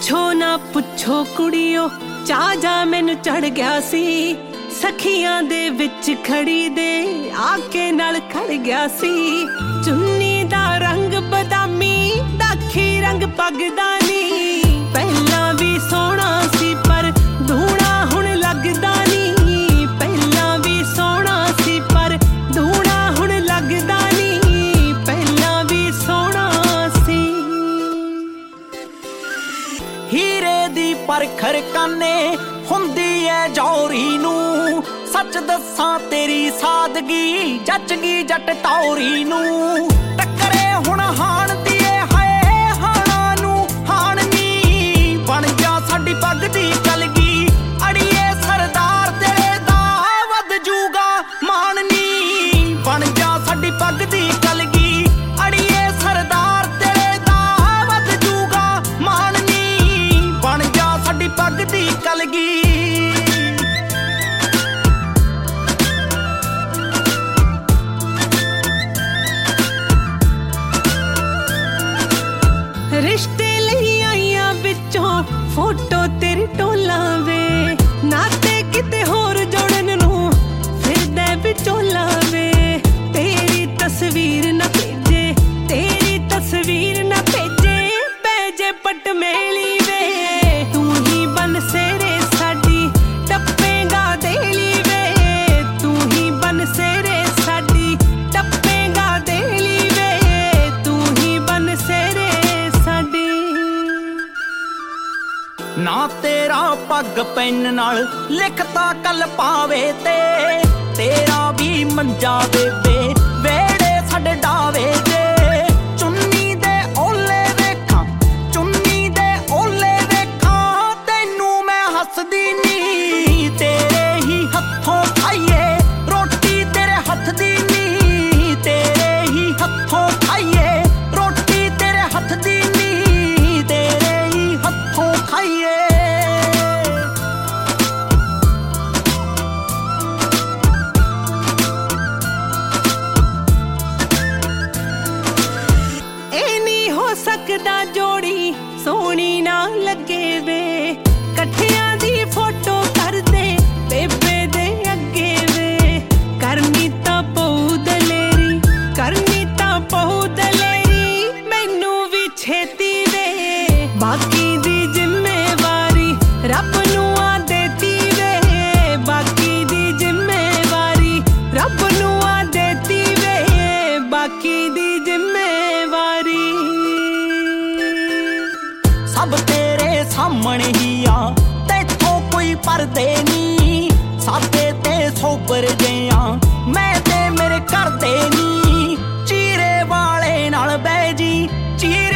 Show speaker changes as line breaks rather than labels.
ਪੁੱਛੋ ਨਾ ਪੁੱਛੋ ਕੁੜੀਓ, ਚਾਹ ਜਾ ਮੈਨੂੰ ਚੜ ਗਿਆ ਸੀ। ਸਖੀਆਂ ਦੇ ਵਿੱਚ ਖੜੀ ਦੇ ਆ ਕੇ ਨਾਲ ਖੜ ਗਿਆ ਸੀ। ਚੁੰਨੀ ਦਾ ਰੰਗ ਬਦਾਮੀ, ਦਾਖੀ ਰੰਗ ਪੱਗ ਦਾ ਨੀ। ਪਹਿਲਾਂ ਵੀ ਸੋਹਣਾ ਸੀ ਪਰ ਧੂਣਾ ਹੁਣ ਲੱਗਦਾ ਨੀ। ਪਹਿਲਾਂ ਵੀ ਸੋਹਣਾ ਸੀ ਪਰ ਧੂਣਾ ਹੁਣ ਲੱਗਦਾ ਨੀ। ਪਹਿਲਾਂ ਵੀ ਸੋਹਣਾ ਸੀ।
ਹੀਰੇ ਦੀ ਪਰਖਰ ਕਾਨੇ ਹੁੰਦੀ ਐ ਜੌਰੀ ਨੂੰ। ਸੱਚ ਦੱਸਾਂ ਤੇਰੀ ਸਾਦਗੀ ਜੱਜ ਗਈ ਜੱਟ ਟੌਰੀ ਨੂੰ। ਟੱਕਰੇ ਹੁਣ ਹਾਣ ਦੀਏ ਹਾਏ ਹਾਣਾ ਨੂੰ ਹਾਣ ਨੀ। ਬਣ ਜਾ ਸਾਡੀ ਪੱਗ ਦੀ ਕਲਗੀ, ਅੜੀਏ ਸਰਦਾਰ ਤੇਰੇ ਦਾ ਵੱਧ ਜੂਗਾ ਮਾਣ ਨੀ। ਬਣ ਜਾ ਸਾਡੀ ਪੱਗ ਦੀ ਕਲਗੀ, ਅੜੀਏ ਸਰਦਾਰ ਤੇਰੇ ਦਾ ਵੱਧ ਜੂਗਾ ਮਾਣ ਨੀ। ਬਣ ਜਾ ਸਾਡੀ ਪੱਗ ਦੀ ਕਲਗੀ।
ਰਿਸ਼ਤੇ ਲਈ ਆਈਆਂ ਵਿੱਚੋਂ ਫੋਟੋ ਤੇਰੀ ਟੋਲਾਂ ਵੇ। ਨਾਤੇ ਕਿਤੇ ਹੋਰ ਜੋੜਨ ਨੂੰ ਫਿਰਦਾ ਵਿਚੋਲਾ ਵੇ। ਤੇਰੀ ਤਸਵੀਰ ਨਾ ਭੇਜੇ, ਤੇਰੀ ਤਸਵੀਰ ਨਾ ਭੇਜੇ, ਪੈ ਜੇ ਪਟ ਮੇਲੀ ਵੇ। ਤੂੰ ਹੀ ਬਨ ਸੇਰੇ ਸਾਡੀ ਟੱਪੇਗਾ ਦੇਲੀ ਵੇ। ਤੂੰ ਹੀ ਬਨ ਸੇਰੇ ਸਾਡੀ ਟੱਪੇਗਾ ਦੇਲੀ ਵੇ। ਤੂੰ ਹੀ ਬਨ ਸੇਰੇ ਸਾਡੀ।
ਨਾ ਤੇਰਾ ਪੱਗ ਪੈਨ ਨਾਲ ਲਿਖਤਾ ਕੱਲ ਪਾਵੇ ਤੇ। ਤੇਰਾ ਵੀ ਮੰਜਾ ਬੇਬੇ ਵੇੜੇ ਸਾਡੇ ਡਾਵੇ ਜੇ। ਚੁੰਨੀ ਦੇ ਓਲੇ ਵੇਖਾਂ, ਚੁੰਨੀ ਦੇ ਓਲੇ ਵੇਖਾਂ, ਤੈਨੂੰ ਮੈਂ ਹੱਸਦੀ ਨੀ। ਤੇਰੇ ਹੀ ਹੱਥੋਂ ਖਾਈਏ ਰੋਟੀ ਤੇਰੇ ਹੱਥ ਦੀ ਨੀ। ਤੇਰੇ ਹੀ ਹੱਥੋਂ ਖਾਈਏ ਰੋਟੀ ਤੇਰੇ ਹੱਥ ਦੀ ਨੀ। ਤੇਰੇ ਹੀ ਹੱਥੋਂ ਖਾਈਏ।
ਇਹ ਨਹੀਂ ਹੋ ਸਕਦਾ ਜੋੜੀ ਸੋਹਣੀ ਨਾ ਲੱਗੇ ਵੇ। ਇਕੱਠਿਆਂ ਦੀ ਫੋਟੋ ਕਰਦੇ ਬੇਬੇ ਦੇ ਅੱਗੇ ਵੇ। ਕਰਨੀ ਤਾਂ ਪਊ ਦਲੇਰੀ, ਕਰਨੀ ਤਾਂ ਪਊ ਦਲੇਰੀ, ਮੈਨੂੰ ਵੀ ਛੇਤੀ ਵੇ। ਬਾਕੀ ਦੀ ਜ਼ਿੰਮੇਵਾਰੀ ਰੱਬ ਨੂੰ ਆ ਦੇਤੀ ਵੇ। ਬਾਕੀ ਦੀ ਜ਼ਿੰਮੇਵਾਰੀ ਰੱਬ ਨੂੰ ਆ ਦੇਤੀ ਵੇ। ਬਾਕੀ ਦੀ ਜ਼ਿੰਮੇਵਾਰੀ
ਸਭ ਤੇਰੇ ਸਾਹਮਣੇ ਹੀ ਆ, ਤੈਥੋਂ ਕੋਈ ਪਰਦੇ ਨੀ। ਸਾਦੇ ਤੇ ਸੋਬਰ ਜਿਆਂ ਮੈਂ ਤੇ ਮੇਰੇ ਘਰ ਦੇ ਨੀ। ਚੀਰੇ ਵਾਲੇ ਨਾਲ ਬਹਿ ਜੀ, ਚੀਰੇ